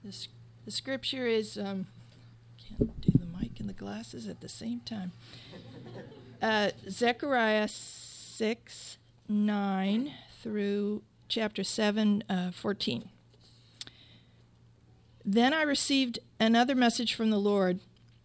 The scripture is, can't do the mic and the glasses at the same time. Zechariah 6:9 through chapter 7:14. Then I received another message from the Lord.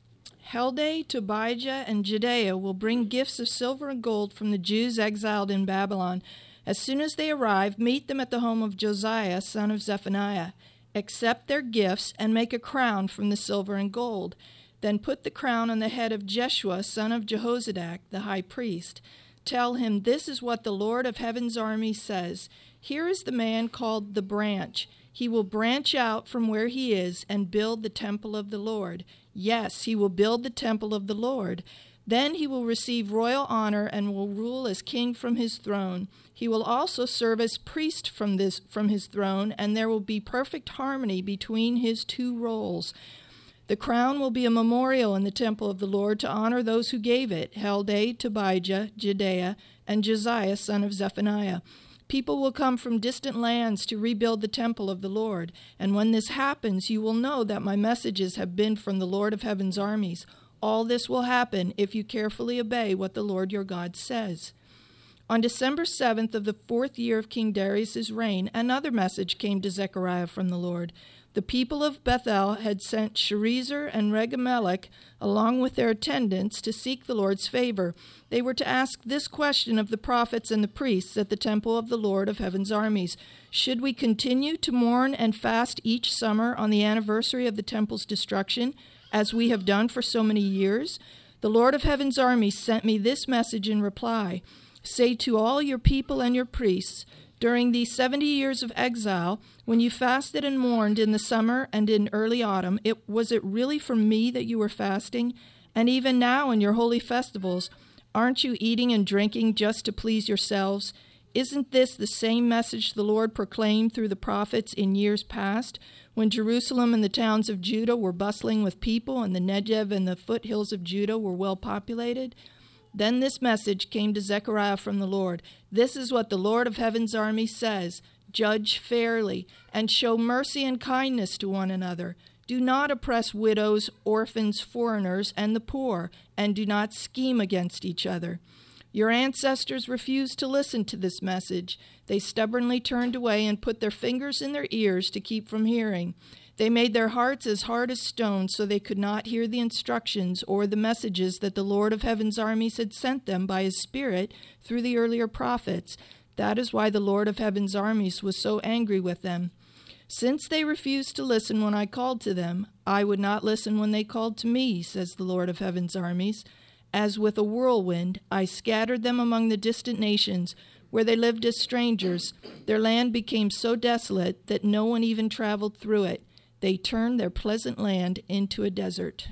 Heldai, Tobijah, and Jedaiah will bring gifts of silver and gold from the Jews exiled in Babylon. As soon as they arrive, meet them at the home of Josiah, son of Zephaniah. Accept their gifts and make a crown from the silver and gold. Then put the crown on the head of Jeshua, son of Jehozadak, the high priest. Tell him, this is what the Lord of heaven's army says. Here is the man called the branch. He will branch out from where he is and build the temple of the Lord. Yes, he will build the temple of the Lord. Then he will receive royal honor and will rule as king from his throne. He will also serve as priest from his throne, and there will be perfect harmony between his two roles. The crown will be a memorial in the temple of the Lord to honor those who gave it, Heldai, Tobijah, Jedaiah, and Josiah, son of Zephaniah. People will come from distant lands to rebuild the temple of the Lord, and when this happens, you will know that my messages have been from the Lord of heaven's armies. All this will happen if you carefully obey what the Lord your God says. On December 7th of the 4th year of King Darius' reign, another message came to Zechariah from the Lord. The people of Bethel had sent Sharezer and Regemelech along with their attendants to seek the Lord's favor. They were to ask this question of the prophets and the priests at the temple of the Lord of heaven's armies. Should we continue to mourn and fast each summer on the anniversary of the temple's destruction, as we have done for so many years? The Lord of heaven's armies sent me this message in reply. Say to all your people and your priests, during these 70 years of exile, when you fasted and mourned in the summer and in early autumn, was it really for me that you were fasting? And even now in your holy festivals, aren't you eating and drinking just to please yourselves? Isn't this the same message the Lord proclaimed through the prophets in years past, when Jerusalem and the towns of Judah were bustling with people and the Negev and the foothills of Judah were well populated? Then this message came to Zechariah from the Lord. This is what the Lord of heaven's army says. Judge fairly and show mercy and kindness to one another. Do not oppress widows, orphans, foreigners, and the poor, and do not scheme against each other. Your ancestors refused to listen to this message. They stubbornly turned away and put their fingers in their ears to keep from hearing. They made their hearts as hard as stone so they could not hear the instructions or the messages that the Lord of heaven's armies had sent them by his Spirit through the earlier prophets. That is why the Lord of heaven's armies was so angry with them. Since they refused to listen when I called to them, I would not listen when they called to me, says the Lord of heaven's armies. As with a whirlwind, I scattered them among the distant nations, where they lived as strangers. Their land became so desolate that no one even traveled through it. They turned their pleasant land into a desert.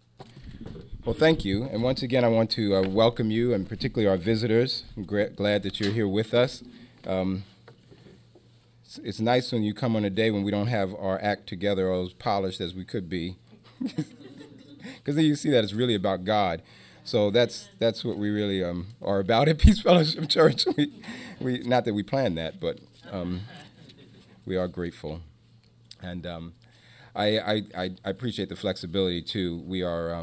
Well, thank you. And once again, I want to welcome you, and particularly our visitors. I'm glad that you're here with us. It's nice when you come on a day when we don't have our act together or as polished as we could be. Because then you see that it's really about God. So that's what we really are about at Peace Fellowship Church. We not that we planned that, but we are grateful. And I appreciate the flexibility, too. We are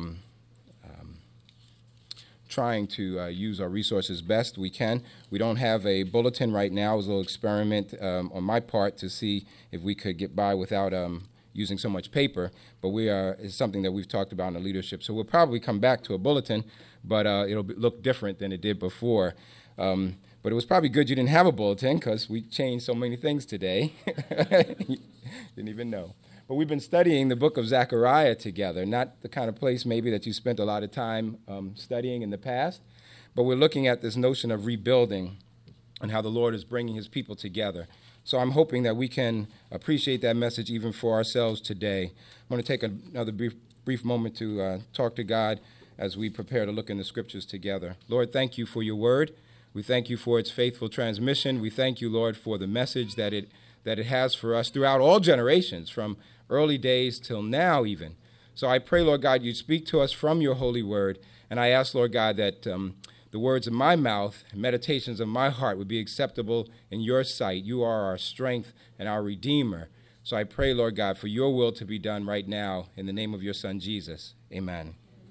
trying to use our resources best we can. We don't have a bulletin right now. It was a little experiment on my part to see if we could get by without using so much paper, but it's something that we've talked about in the leadership. So we'll probably come back to a bulletin, but it'll look different than it did before. But it was probably good you didn't have a bulletin because we changed so many things today. Didn't even know. But we've been studying the book of Zechariah together, not the kind of place maybe that you spent a lot of time studying in the past, but we're looking at this notion of rebuilding and how the Lord is bringing his people together. So I'm hoping that we can appreciate that message even for ourselves today. I'm going to take another brief moment to talk to God as we prepare to look in the scriptures together. Lord, thank you for your word. We thank you for its faithful transmission. We thank you, Lord, for the message that it has for us throughout all generations, from early days till now even. So I pray, Lord God, you speak to us from your holy word. And I ask, Lord God, that the words of my mouth and meditations of my heart would be acceptable in your sight. You are our strength and our Redeemer. So I pray, Lord God, for your will to be done right now in the name of your Son, Jesus. Amen.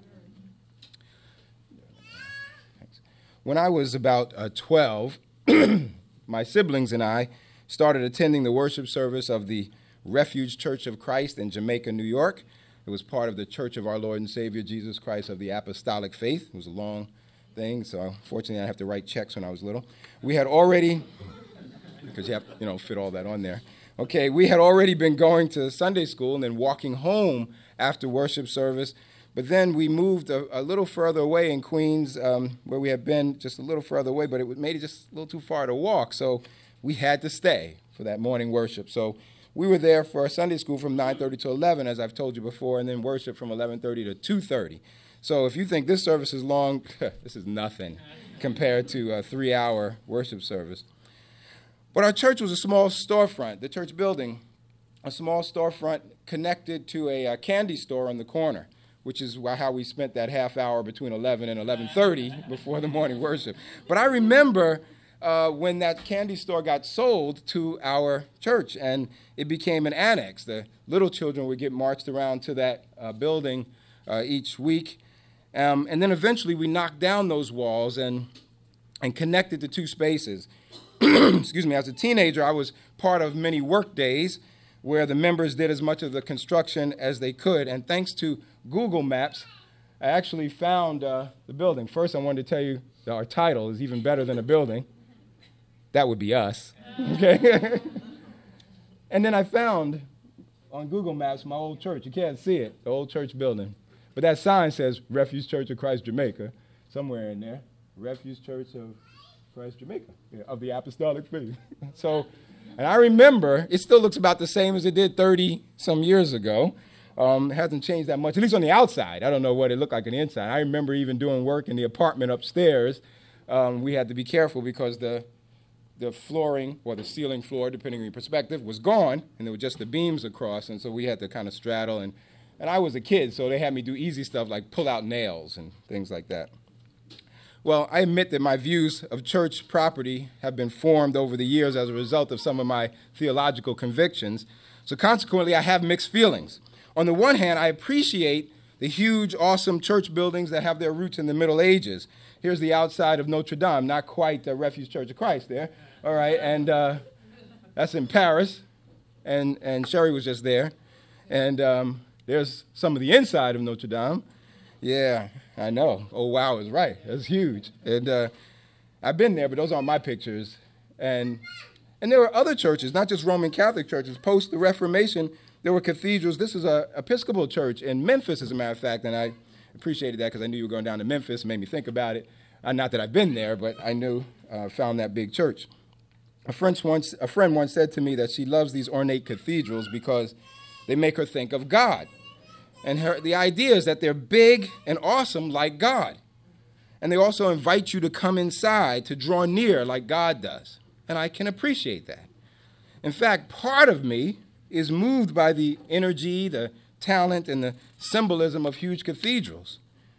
When I was about 12, my siblings and I started attending the worship service of the Refuge Church of Christ in Jamaica, New York. It was part of the Church of our Lord and Savior, Jesus Christ of the Apostolic Faith. It was a long thing, so fortunately I have to write checks when I was little. We had already, because you have to, fit all that on there. Okay, we had already been going to Sunday school and then walking home after worship service. But then we moved a little further away in Queens, where we had been just a little further away, but it made it just a little too far to walk. So we had to stay for that morning worship. So we were there for Sunday school from 9:30 to 11, as I've told you before, and then worship from 11:30 to 2:30. So if you think this service is long, this is nothing compared to a 3-hour worship service. But our church was a small storefront, the church building, a small storefront connected to a candy store on the corner, which is how we spent that half hour between 11 and 11:30 before the morning worship. But I remember when that candy store got sold to our church, and it became an annex. The little children would get marched around to that building each week. And then eventually we knocked down those walls and connected the two spaces. Excuse me, as a teenager, I was part of many work days where the members did as much of the construction as they could. And thanks to Google Maps, I actually found the building. First, I wanted to tell you that our title is even better than a building. That would be us. Okay. And then I found on Google Maps my old church. You can't see it, the old church building. But that sign says Refuge Church of Christ, Jamaica, somewhere in there. Refuge Church of Christ, Jamaica, of the Apostolic Faith. So, and I remember, it still looks about the same as it did 30-some years ago. It hasn't changed that much, at least on the outside. I don't know what it looked like on the inside. I remember even doing work in the apartment upstairs. We had to be careful because the flooring, or the ceiling floor, depending on your perspective, was gone, and there were just the beams across, and so we had to kind of straddle. And I was a kid, so they had me do easy stuff like pull out nails and things like that. Well, I admit that my views of church property have been formed over the years as a result of some of my theological convictions. So consequently, I have mixed feelings. On the one hand, I appreciate the huge, awesome church buildings that have their roots in the Middle Ages. Here's the outside of Notre Dame, not quite the Refuge Church of Christ there. All right, and that's in Paris, and Sherry was just there. And there's some of the inside of Notre Dame. Yeah, I know. Oh, wow is right. That's huge. And I've been there, but those aren't my pictures. And there were other churches, not just Roman Catholic churches. Post the Reformation, there were cathedrals. This is an Episcopal church in Memphis, as a matter of fact, and I appreciated that because I knew you were going down to Memphis. It made me think about it. Not that I've been there, but I found that big church. A friend once said to me that she loves these ornate cathedrals because they make her think of God. And the idea is that they're big and awesome like God. And they also invite you to come inside, to draw near like God does. And I can appreciate that. In fact, part of me is moved by the energy, the talent, and the symbolism of huge cathedrals.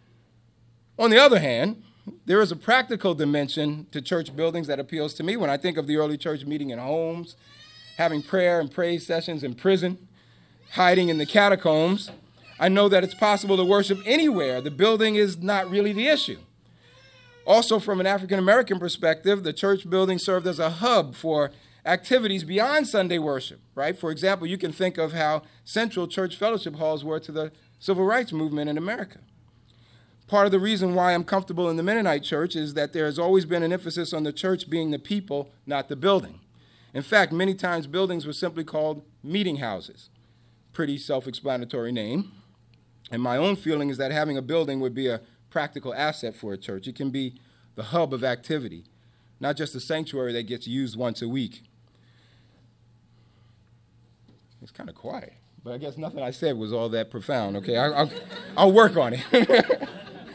On the other hand, there is a practical dimension to church buildings that appeals to me. When I think of the early church meeting in homes, having prayer and praise sessions in prison, hiding in the catacombs, I know that it's possible to worship anywhere. The building is not really the issue. Also, from an African-American perspective, the church building served as a hub for activities beyond Sunday worship, right? For example, you can think of how central church fellowship halls were to the civil rights movement in America. Part of the reason why I'm comfortable in the Mennonite church is that there has always been an emphasis on the church being the people, not the building. In fact, many times buildings were simply called meeting houses. Pretty self-explanatory name. And my own feeling is that having a building would be a practical asset for a church. It can be the hub of activity, not just a sanctuary that gets used once a week. It's kind of quiet, but I guess nothing I said was all that profound, okay? I'll work on it.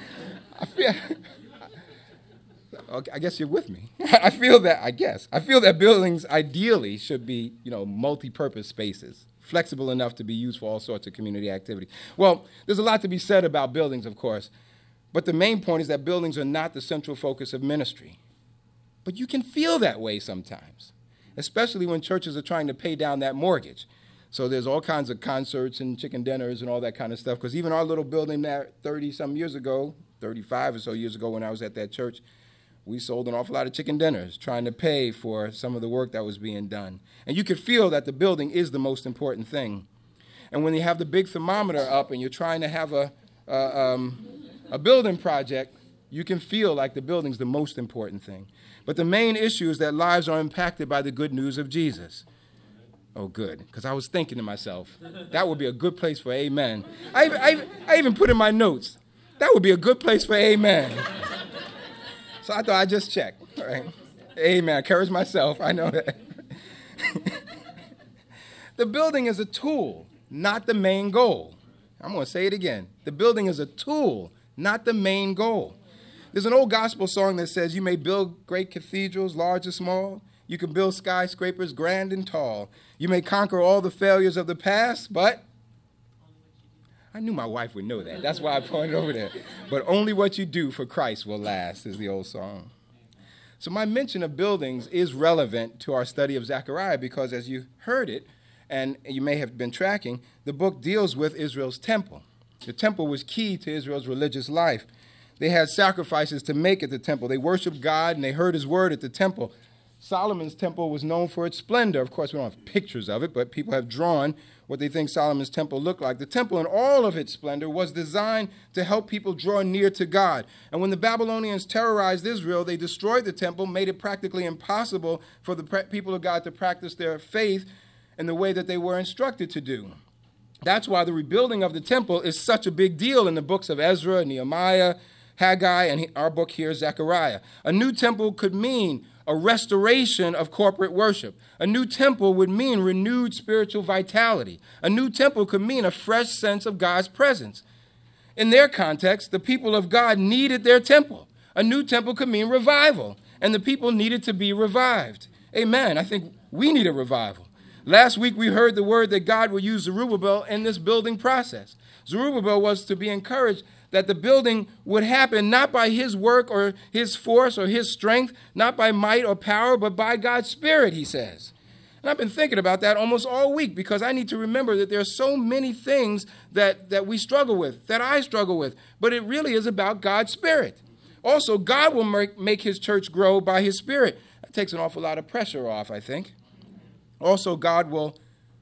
I guess you're with me. I feel that buildings ideally should be, multi-purpose spaces, flexible enough to be used for all sorts of community activity. Well, there's a lot to be said about buildings, of course, but the main point is that buildings are not the central focus of ministry. But you can feel that way sometimes, especially when churches are trying to pay down that mortgage. So there's all kinds of concerts and chicken dinners and all that kind of stuff. Because even our little building there 30-some years ago, 35 or so years ago when I was at that church, we sold an awful lot of chicken dinners trying to pay for some of the work that was being done. And you could feel that the building is the most important thing. And when you have the big thermometer up and you're trying to have a building project, you can feel like the building's the most important thing. But the main issue is that lives are impacted by the good news of Jesus. Oh, good, because I was thinking to myself, that would be a good place for amen. I even put in my notes, that would be a good place for amen. So I thought I'd just check. All right. Amen. I encourage myself. I know that. The building is a tool, not the main goal. I'm going to say it again. The building is a tool, not the main goal. There's an old gospel song that says, you may build great cathedrals, large or small. You can build skyscrapers grand and tall. You may conquer all the failures of the past, but I knew my wife would know that. That's why I pointed over there. But only what you do for Christ will last is the old song. So my mention of buildings is relevant to our study of Zechariah because as you heard it, and you may have been tracking, the book deals with Israel's temple. The temple was key to Israel's religious life. They had sacrifices to make at the temple. They worshiped God and they heard his word at the temple. Solomon's temple was known for its splendor. Of course, we don't have pictures of it, but people have drawn what they think Solomon's temple looked like. The temple in all of its splendor was designed to help people draw near to God. And when the Babylonians terrorized Israel, they destroyed the temple, made it practically impossible for the people of God to practice their faith in the way that they were instructed to do. That's why the rebuilding of the temple is such a big deal in the books of Ezra, Nehemiah, Haggai, and our book here, Zechariah. A new temple could mean a restoration of corporate worship. A new temple would mean renewed spiritual vitality. A new temple could mean a fresh sense of God's presence. In their context, the people of God needed their temple. A new temple could mean revival, and the people needed to be revived. Amen. I think we need a revival. Last week, we heard the word that God will use Zerubbabel in this building process. Zerubbabel was to be encouraged that the building would happen not by his work or his force or his strength, not by might or power, but by God's Spirit, he says. And I've been thinking about that almost all week because I need to remember that there are so many things that we struggle with, that I struggle with, but it really is about God's Spirit. Also, God will make his church grow by his Spirit. That takes an awful lot of pressure off, I think. Also, God will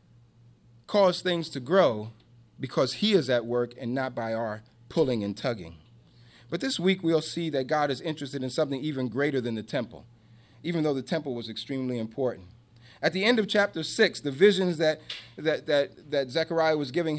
cause things to grow because he is at work and not by our pulling and tugging. But this week we'll see that God is interested in something even greater than the temple, even though the temple was extremely important. At the end of chapter 6, the visions that Zechariah was giving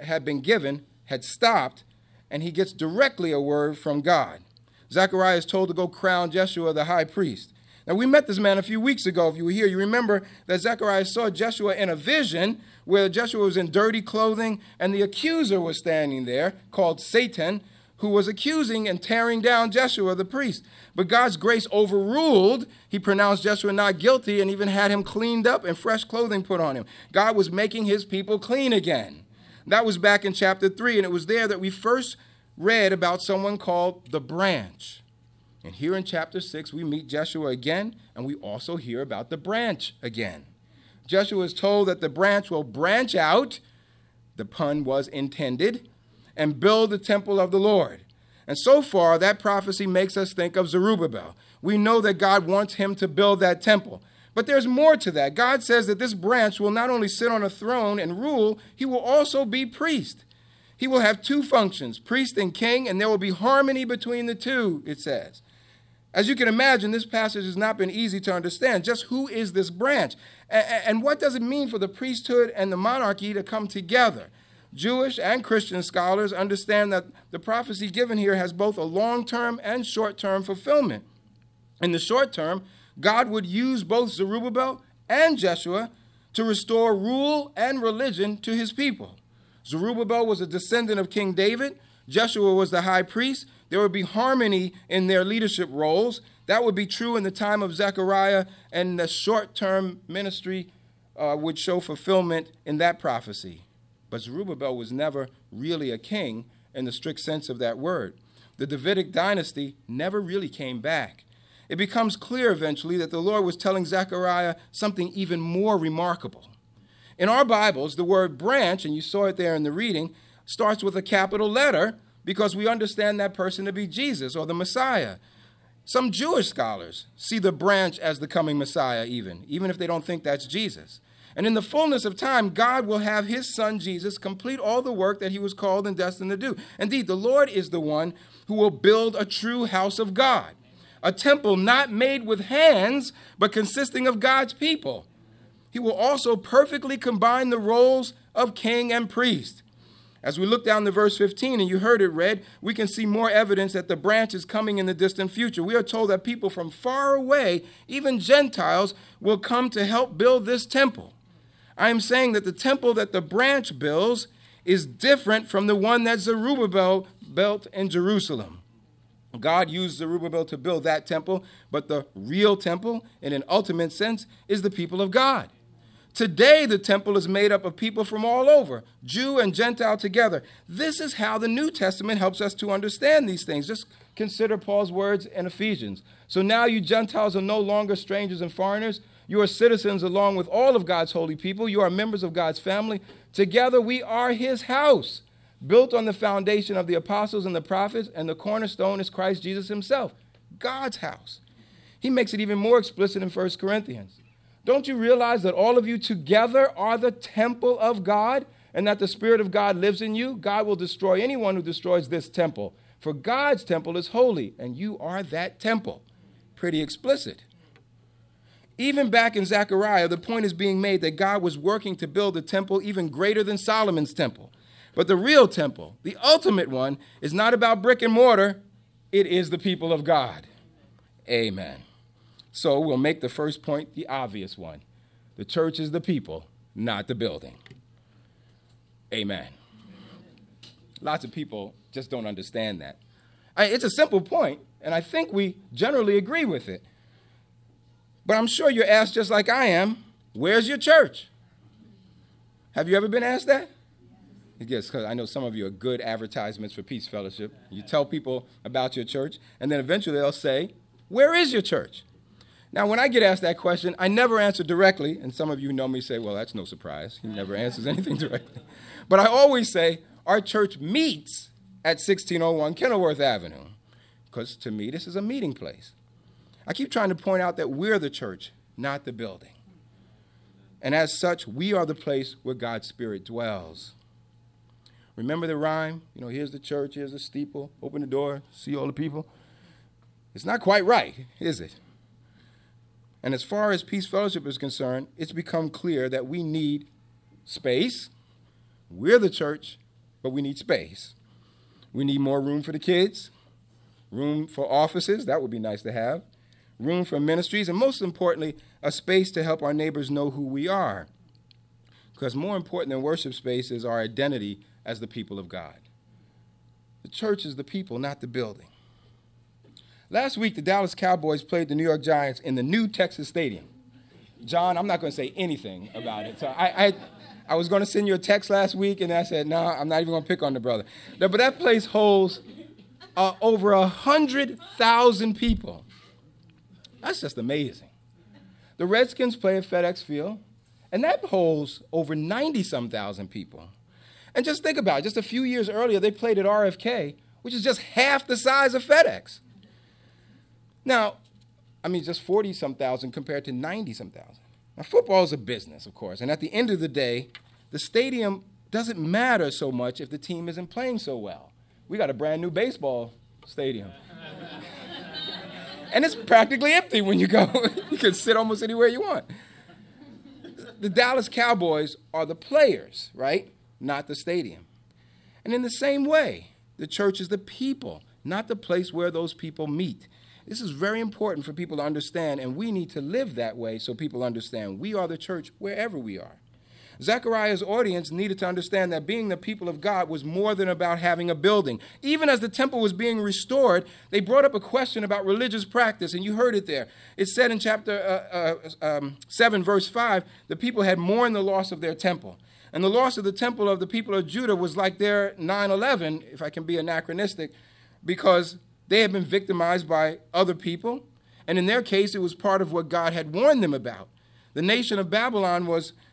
had stopped, and he gets directly a word from God. Zechariah is told to go crown Jeshua the high priest. Now, we met this man a few weeks ago. If you were here, you remember that Zechariah saw Jeshua in a vision where Jeshua was in dirty clothing and the accuser was standing there, called Satan, who was accusing and tearing down Jeshua the priest. But God's grace overruled. He pronounced Jeshua not guilty and even had him cleaned up and fresh clothing put on him. God was making his people clean again. That was back in chapter 3, and it was there that we first read about someone called the branch. And here in chapter 6, we meet Jeshua again, and we also hear about the branch again. Jeshua is told that the branch will branch out, the pun was intended, and build the temple of the Lord. And so far, that prophecy makes us think of Zerubbabel. We know that God wants him to build that temple. But there's more to that. God says that this branch will not only sit on a throne and rule, he will also be priest. He will have two functions, priest and king, and there will be harmony between the two, it says. As you can imagine, this passage has not been easy to understand. Just who is this branch? And what does it mean for the priesthood and the monarchy to come together? Jewish and Christian scholars understand that the prophecy given here has both a long-term and short-term fulfillment. In the short term, God would use both Zerubbabel and Jeshua to restore rule and religion to his people. Zerubbabel was a descendant of King David. Jeshua was the high priest. There would be harmony in their leadership roles. That would be true in the time of Zechariah, and the short-term ministry would show fulfillment in that prophecy. But Zerubbabel was never really a king in the strict sense of that word. The Davidic dynasty never really came back. It becomes clear eventually that the Lord was telling Zechariah something even more remarkable. In our Bibles, the word branch, and you saw it there in the reading, starts with a capital letter because we understand that person to be Jesus or the Messiah. Some Jewish scholars see the branch as the coming Messiah even if they don't think that's Jesus. And in the fullness of time, God will have his son Jesus complete all the work that he was called and destined to do. Indeed, the Lord is the one who will build a true house of God, a temple not made with hands, but consisting of God's people. He will also perfectly combine the roles of king and priest. As we look down to verse 15, and you heard it read, we can see more evidence that the branch is coming in the distant future. We are told that people from far away, even Gentiles, will come to help build this temple. I am saying that the temple that the branch builds is different from the one that Zerubbabel built in Jerusalem. God used Zerubbabel to build that temple, but the real temple, in an ultimate sense, is the people of God. Today, the temple is made up of people from all over, Jew and Gentile together. This is how the New Testament helps us to understand these things. Just consider Paul's words in Ephesians. So now you Gentiles are no longer strangers and foreigners. You are citizens along with all of God's holy people. You are members of God's family. Together we are his house, built on the foundation of the apostles and the prophets, and the cornerstone is Christ Jesus himself, God's house. He makes it even more explicit in 1 Corinthians. Don't you realize that all of you together are the temple of God, and that the Spirit of God lives in you? God will destroy anyone who destroys this temple. For God's temple is holy, and you are that temple. Pretty explicit. Even back in Zechariah, the point is being made that God was working to build a temple even greater than Solomon's temple. But the real temple, the ultimate one, is not about brick and mortar. It is the people of God. Amen. So we'll make the first point the obvious one. The church is the people, not the building. Amen. Lots of people just don't understand that. It's a simple point, and I think we generally agree with it. But I'm sure you're asked just like I am, where's your church? Have you ever been asked that? Yes, because I know some of you are good advertisements for Peace Fellowship. You tell people about your church, and then eventually they'll say, where is your church? Now, when I get asked that question, I never answer directly, and some of you know me say, well, that's no surprise. He never answers anything directly. But I always say, our church meets at 1601 Kenilworth Avenue, because to me, this is a meeting place. I keep trying to point out that we're the church, not the building. And as such, we are the place where God's Spirit dwells. Remember the rhyme? Here's the church, here's the steeple, open the door, see all the people. It's not quite right, is it? And as far as Peace Fellowship is concerned, it's become clear that we need space. We're the church, but we need space. We need more room for the kids, room for offices, that would be nice to have, room for ministries, and most importantly, a space to help our neighbors know who we are. Because more important than worship space is our identity as the people of God. The church is the people, not the building. Last week, the Dallas Cowboys played the New York Giants in the new Texas Stadium. John, I'm not going to say anything about it. So I was going to send you a text last week, and I said, no, I'm not even going to pick on the brother. But that place holds over 100,000 people. That's just amazing. The Redskins play at FedEx Field, and that holds over 90-some thousand people. And just think about it. Just a few years earlier, they played at RFK, which is just half the size of FedEx. Now, just 40-some thousand compared to 90-some thousand. Now, football is a business, of course, and at the end of the day, the stadium doesn't matter so much if the team isn't playing so well. We got a brand new baseball stadium. And it's practically empty when you go. You can sit almost anywhere you want. The Dallas Cowboys are the players, right? Not the stadium. And in the same way, the church is the people, not the place where those people meet. This is very important for people to understand, and we need to live that way so people understand we are the church wherever we are. Zechariah's audience needed to understand that being the people of God was more than about having a building. Even as the temple was being restored, they brought up a question about religious practice, and you heard it there. It said in chapter 7, verse 5, the people had mourned the loss of their temple. And the loss of the temple of the people of Judah was like their 9/11, if I can be anachronistic, because they had been victimized by other people, and in their case, it was part of what God had warned them about. The nation of Babylon was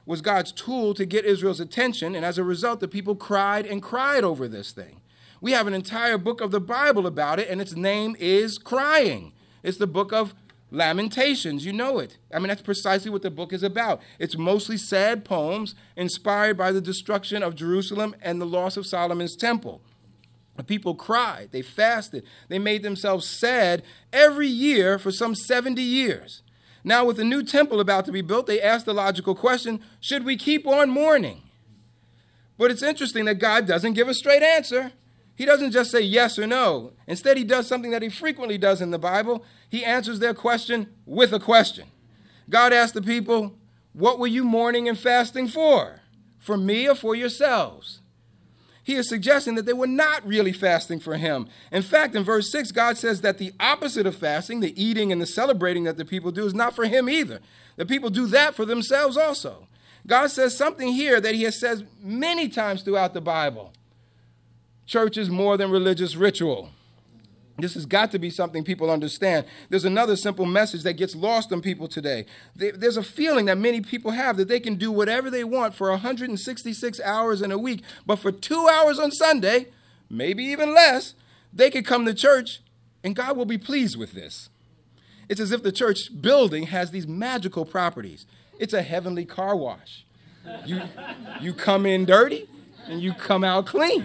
was God's tool to get Israel's attention, and as a result, the people cried and cried over this thing. We have an entire book of the Bible about it, and its name is Crying. It's the book of Lamentations. You know it. I mean, that's precisely what the book is about. It's mostly sad poems inspired by the destruction of Jerusalem and the loss of Solomon's temple. The people cried. They fasted. They made themselves sad every year for some 70 years. Now, with the new temple about to be built, they asked the logical question, should we keep on mourning? But it's interesting that God doesn't give a straight answer. He doesn't just say yes or no. Instead, he does something that he frequently does in the Bible. He answers their question with a question. God asked the people, what were you mourning and fasting for? For me or for yourselves? He is suggesting that they were not really fasting for him. In fact, in verse 6, God says that the opposite of fasting, the eating and the celebrating that the people do, is not for him either. The people do that for themselves also. God says something here that he has said many times throughout the Bible. Church is more than religious ritual. This has got to be something people understand. There's another simple message that gets lost on people today. There's a feeling that many people have that they can do whatever they want for 166 hours in a week, but for 2 hours on Sunday, maybe even less, they could come to church and God will be pleased with this. It's as if the church building has these magical properties. It's a heavenly car wash. You come in dirty and you come out clean.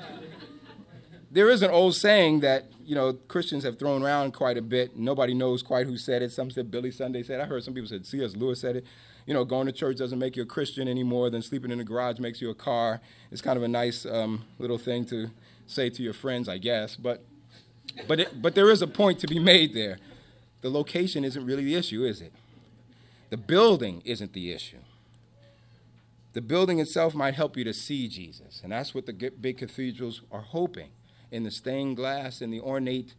There is an old saying that, Christians have thrown around quite a bit. Nobody knows quite who said it. Some said Billy Sunday said it. I heard some people said C.S. Lewis said it. Going to church doesn't make you a Christian any more than sleeping in the garage makes you a car. It's kind of a nice little thing to say to your friends, I guess. But there is a point to be made there. The location isn't really the issue, is it? The building isn't the issue. The building itself might help you to see Jesus, and that's what the big cathedrals are hoping. In the stained glass and the ornate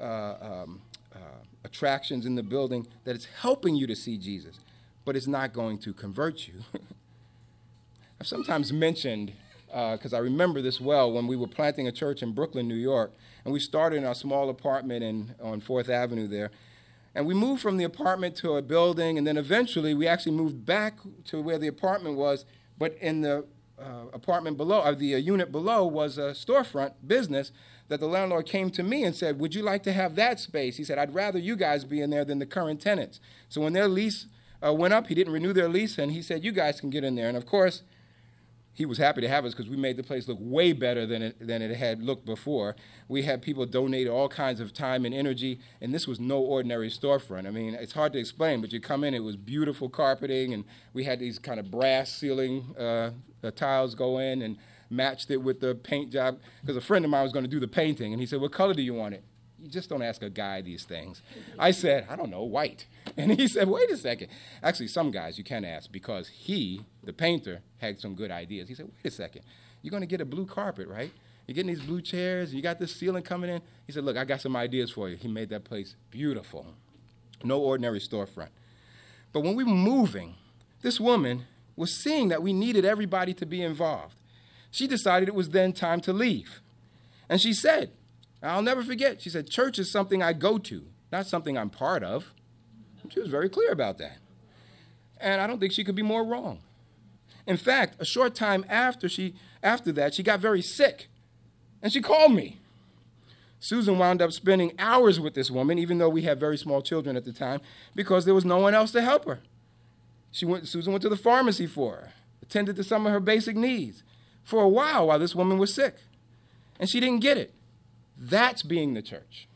attractions in the building, that it's helping you to see Jesus, but it's not going to convert you. I've sometimes mentioned, because I remember this well, when we were planting a church in Brooklyn, New York, and we started in our small apartment on 4th Avenue there, and we moved from the apartment to a building, and then eventually we actually moved back to where the apartment was, but in the apartment below, or the unit below, was a storefront business that the landlord came to me and said, would you like to have that space? He said, I'd rather you guys be in there than the current tenants. So when their lease went up, he didn't renew their lease, and he said, you guys can get in there. And of course, he was happy to have us because we made the place look way better than it had looked before. We had people donate all kinds of time and energy, and this was no ordinary storefront. I mean, it's hard to explain, but you come in, it was beautiful carpeting, and we had these kind of brass ceiling tiles go in and matched it with the paint job, because a friend of mine was going to do the painting, and he said, what color do you want it? You just don't ask a guy these things. I said, I don't know, white. And he said, wait a second. Actually, some guys you can ask because he, the painter, had some good ideas. He said, wait a second. You're going to get a blue carpet, right? You're getting these blue chairs. You got this ceiling coming in. He said, look, I got some ideas for you. He made that place beautiful. No ordinary storefront. But when we were moving, this woman was seeing that we needed everybody to be involved. She decided it was then time to leave. And she said, I'll never forget, she said, church is something I go to, not something I'm part of. She was very clear about that. And I don't think she could be more wrong. In fact, a short time after that, she got very sick. And she called me. Susan wound up spending hours with this woman, even though we had very small children at the time, because there was no one else to help her. Susan went to the pharmacy for her, attended to some of her basic needs for a while this woman was sick. And she didn't get it. That's being the church.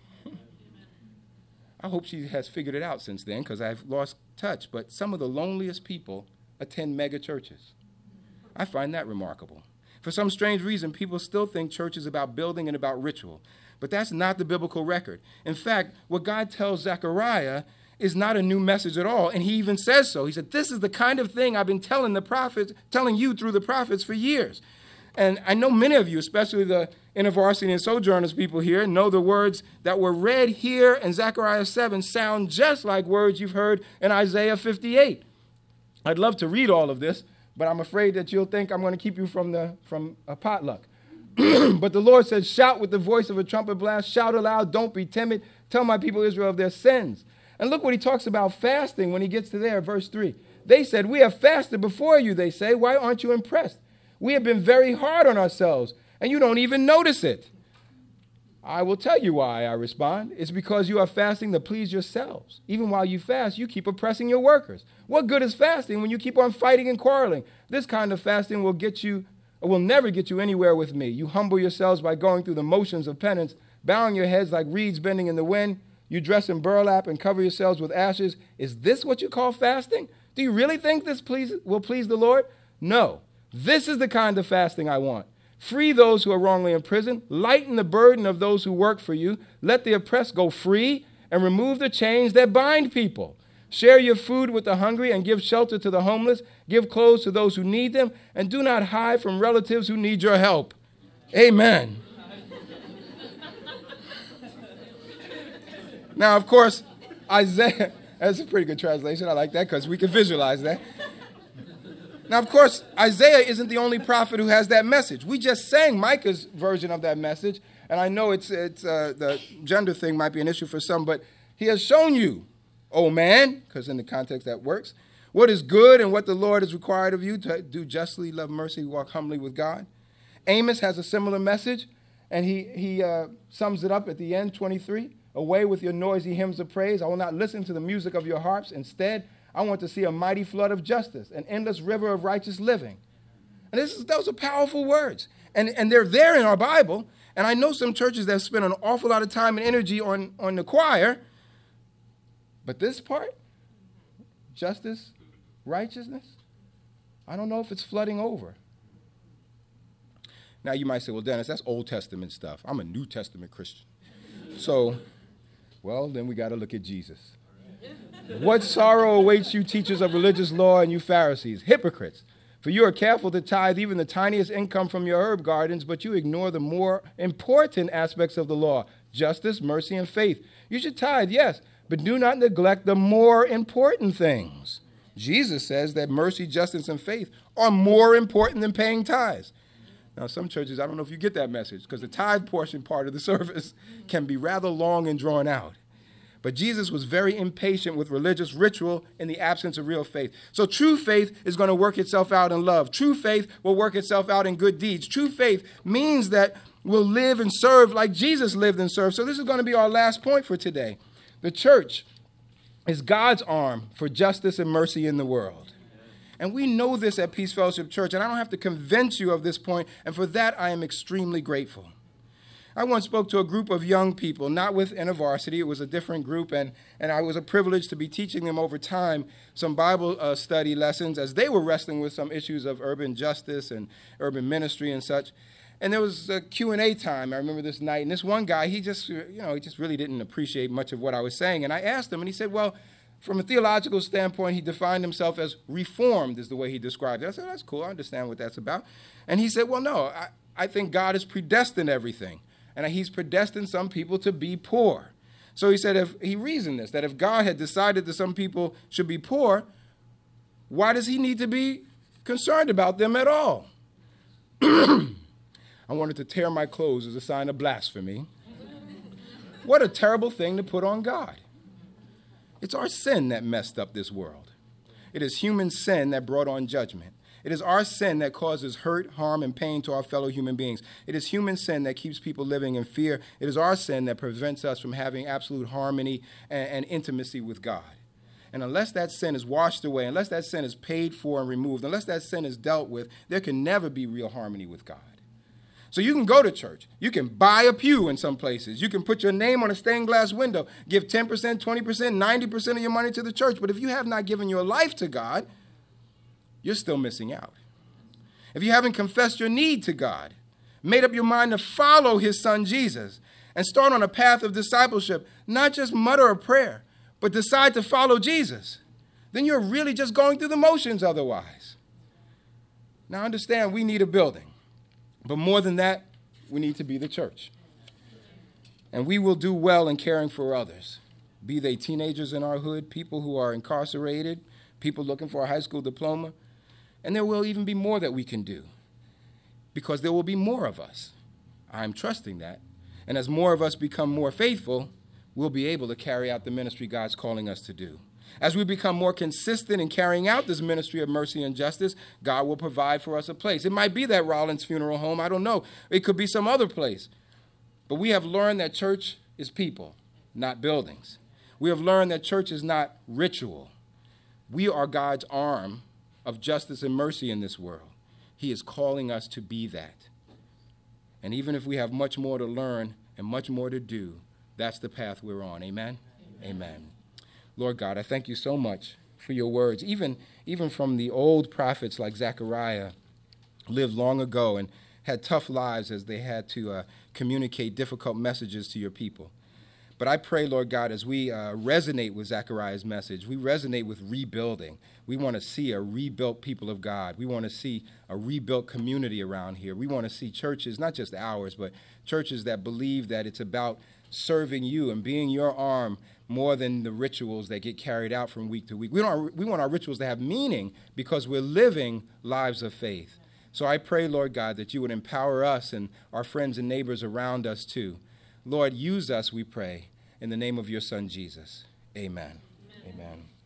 I hope she has figured it out since then, because I've lost touch. But some of the loneliest people attend mega churches. I find that remarkable. For some strange reason, people still think church is about building and about ritual. But that's not the biblical record. In fact, what God tells Zechariah is not a new message at all. And he even says so. He said, this is the kind of thing I've been telling you through the prophets for years. And I know many of you, especially the InterVarsity and Sojourners people here, know the words that were read here in Zechariah 7 sound just like words you've heard in Isaiah 58. I'd love to read all of this, but I'm afraid that you'll think I'm going to keep you from a potluck. But the Lord says, shout with the voice of a trumpet blast, shout aloud, don't be timid, tell my people Israel of their sins. And look what he talks about fasting when he gets to there, verse 3. They said, "We have fasted before you," they say. "Why aren't you impressed? We have been very hard on ourselves, and you don't even notice it." "I will tell you why," I respond. "It's because you are fasting to please yourselves. Even while you fast, you keep oppressing your workers. What good is fasting when you keep on fighting and quarreling? This kind of fasting will never get you anywhere with me. You humble yourselves by going through the motions of penance, bowing your heads like reeds bending in the wind. You dress in burlap and cover yourselves with ashes. Is this what you call fasting? Do you really think this will please the Lord? No. This is the kind of fasting I want. Free those who are wrongly imprisoned. Lighten the burden of those who work for you. Let the oppressed go free and remove the chains that bind people. Share your food with the hungry and give shelter to the homeless. Give clothes to those who need them. And do not hide from relatives who need your help." Amen. Now, of course, Isaiah, that's a pretty good translation. I like that because we can visualize that. Now, of course, Isaiah isn't the only prophet who has that message. We just sang Micah's version of that message, and I know it's the gender thing might be an issue for some, but he has shown you, oh man, because in the context that works, what is good and what the Lord has required of you, to do justly, love mercy, walk humbly with God. Amos has a similar message, and he sums it up at the end, 23. "Away with your noisy hymns of praise. I will not listen to the music of your harps. Instead, I want to see a mighty flood of justice, an endless river of righteous living." And those are powerful words. And they're there in our Bible. And I know some churches that spend an awful lot of time and energy on the choir. But this part, justice, righteousness, I don't know if it's flooding over. Now you might say, "Well, Dennis, that's Old Testament stuff. I'm a New Testament Christian." So, well, then we got to look at Jesus. "What sorrow awaits you, teachers of religious law, and you Pharisees, hypocrites! For you are careful to tithe even the tiniest income from your herb gardens, but you ignore the more important aspects of the law, justice, mercy, and faith. You should tithe, yes, but do not neglect the more important things." Jesus says that mercy, justice, and faith are more important than paying tithes. Now, some churches, I don't know if you get that message, because the tithe portion part of the service can be rather long and drawn out. But Jesus was very impatient with religious ritual in the absence of real faith. So true faith is going to work itself out in love. True faith will work itself out in good deeds. True faith means that we'll live and serve like Jesus lived and served. So this is going to be our last point for today. The church is God's arm for justice and mercy in the world. And we know this at Peace Fellowship Church, and I don't have to convince you of this point, and for that I am extremely grateful. I once spoke to a group of young people, not with InterVarsity. It was a different group, and I was privileged to be teaching them over time some Bible study lessons as they were wrestling with some issues of urban justice and urban ministry and such. And there was a Q&A time. I remember this night, and this one guy, he just really didn't appreciate much of what I was saying. And I asked him, and he said, well, from a theological standpoint, he defined himself as reformed, is the way he described it. I said, that's cool. I understand what that's about. And he said, well, no, I think God has predestined everything. And he's predestined some people to be poor. So he said, he reasoned this, that if God had decided that some people should be poor, why does he need to be concerned about them at all? I wanted to tear my clothes as a sign of blasphemy. What a terrible thing to put on God. It's our sin that messed up this world. It is human sin that brought on judgment. It is our sin that causes hurt, harm, and pain to our fellow human beings. It is human sin that keeps people living in fear. It is our sin that prevents us from having absolute harmony and intimacy with God. And unless that sin is washed away, unless that sin is paid for and removed, unless that sin is dealt with, there can never be real harmony with God. So you can go to church. You can buy a pew in some places. You can put your name on a stained glass window, give 10%, 20%, 90% of your money to the church. But if you have not given your life to God, you're still missing out. If you haven't confessed your need to God, made up your mind to follow his son Jesus, and start on a path of discipleship, not just mutter a prayer, but decide to follow Jesus, then you're really just going through the motions otherwise. Now understand, we need a building. But more than that, we need to be the church. And we will do well in caring for others, be they teenagers in our hood, people who are incarcerated, people looking for a high school diploma. And there will even be more that we can do because there will be more of us. I'm trusting that. And as more of us become more faithful, we'll be able to carry out the ministry God's calling us to do. As we become more consistent in carrying out this ministry of mercy and justice, God will provide for us a place. It might be that Rollins Funeral Home. I don't know. It could be some other place. But we have learned that church is people, not buildings. We have learned that church is not ritual. We are God's arm of justice and mercy in this world. He is calling us to be that. And even if we have much more to learn and much more to do, that's the path we're on. Amen? Amen. Lord God, I thank you so much for your words. Even from the old prophets like Zechariah, lived long ago and had tough lives as they had to communicate difficult messages to your people. But I pray, Lord God, as we resonate with Zechariah's message, we resonate with rebuilding. We want to see a rebuilt people of God. We want to see a rebuilt community around here. We want to see churches, not just ours, but churches that believe that it's about serving you and being your arm more than the rituals that get carried out from week to week. We want our rituals to have meaning because we're living lives of faith. So I pray, Lord God, that you would empower us and our friends and neighbors around us too. Lord, use us, we pray, in the name of your Son, Jesus. Amen. Amen.